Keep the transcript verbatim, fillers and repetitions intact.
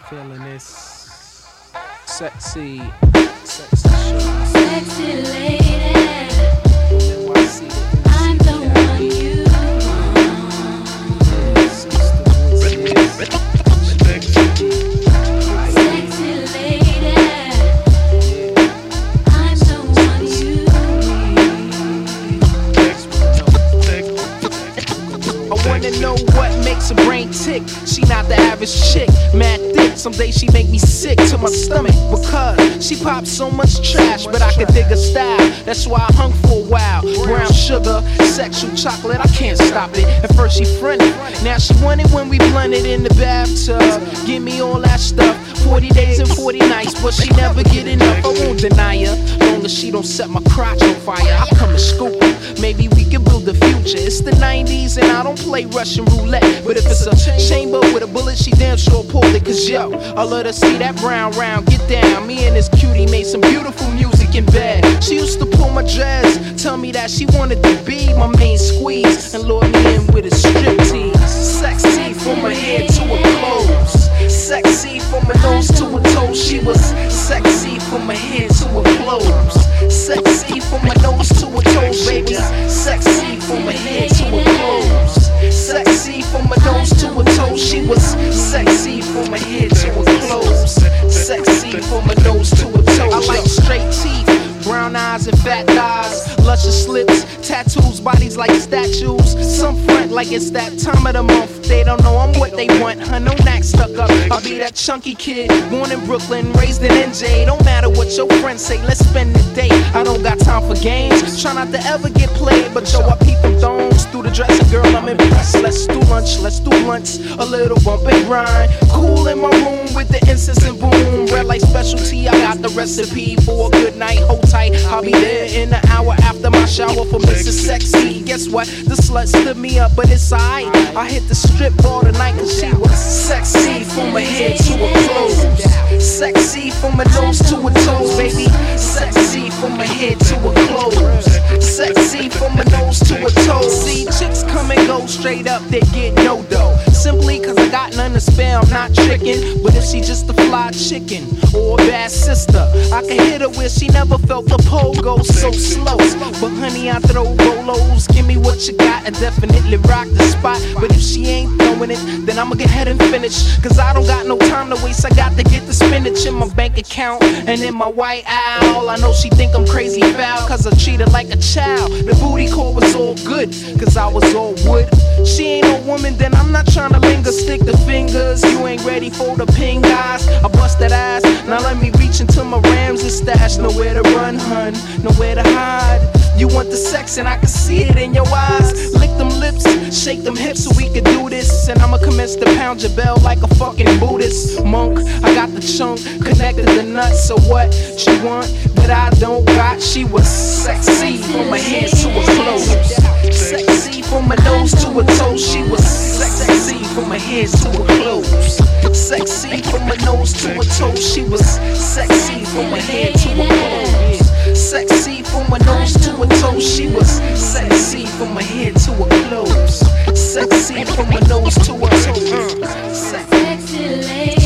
Feeling this sexy, sexy shit. Sexy lady, N Y C, I'm the one you yeah, sister, want. Sexy lady, I'm the one you I wanna know what makes a brain tick. She not the average chick, mad thick. Some days she make me sick to my stomach because she pops so much trash, but I can dig her style. That's why I hung for a while. Brown sugar, sexual chocolate, I can't stop it. At first she fronted, now she want it when we blunted in the bathtub. Give me all that stuff, forty days and forty nights, but she never get enough. I won't deny her, long as she don't set my crotch on fire. I come and scoop her, maybe we can build the future. It's the nineties and I don't play Russian roulette, but if it's a chamber with a bullet, she damn sure pulled it. Cause yo, I love to see that brown round get down. Me and this cutie made some beautiful music in bed. She used to pull my dress, tell me that she wanted to be my main squeeze, and lure me in with a striptease. Sexy from her head to her clothes, sexy from her nose to her toes. She was sexy from her head to her clothes, sexy from her nose to her toes, baby. Sexy from her head to her clothes, sexy from her nose to her toes. She was sexy from her head to her clothes, sexy from her nose to her toes. I like straight teeth, brown eyes and fat thighs, luscious lips, tattoos, bodies like statues. Some front like it's that time of the month. They don't know I'm what they want, huh? No knack stuck up. I'll be that chunky kid, born in Brooklyn, raised in N J. Don't matter what your friends say, let's spend the day. I don't got time for games, try not to ever get played, but yo, I peep them thongs through the dressing, girl, I'm impressed. Let's do lunch, let's do blunts, a little bump and grind. Cool in my room with the incense and boom. Red light specialty, I got the recipe for a good night. Hold tight, I'll be there in an hour after my shower for Missus Sexy. Guess what? The slut stood me up, but it's alright. I hit the strip ball tonight cause she was sexy from her head to her clothes, sexy from her nose to her toes, baby. Sexy from her head to her clothes, sexy from her nose to her toes. See, chicks come and go straight up, they get no dough. Simply cause I got none to spare, I'm not tricking. But if she just a fly chicken or a bad sister, I can hit her where she never felt the pole go so slow. But honey, I throw rolos, give me what you got and definitely rock the spot. But if she ain't throwing it, then I'ma go ahead and finish, cause I don't got no time to waste. I got to get the spinach in my bank account and in my white owl. I know she think I'm crazy foul cause I treat her like a child. The booty call was all good cause I was all wood. She ain't no woman, then I'm not trying to linger. Stick the fingers, you ain't ready for the ping, guys. I bust that ass, now let me reach into my Rams and stash. Nowhere to run, hun, nowhere to hide. You want the sex and I can see it in your eyes. Lick them lips, shake them hips so we can do this. And I'ma commence to pound your bell like a fucking Buddhist monk. I got the chunk, connected the nuts. So what you want that I don't got? She was sexy from her head to her clothes, sexy from her nose to her toes. She was sexy from her head to her clothes, sexy from her nose to her toes. She was sexy from her head to her clothes, sexy from her nose to her toes. She was sexy from her head to her clothes, sexy from her nose to her toes. Sexy lady.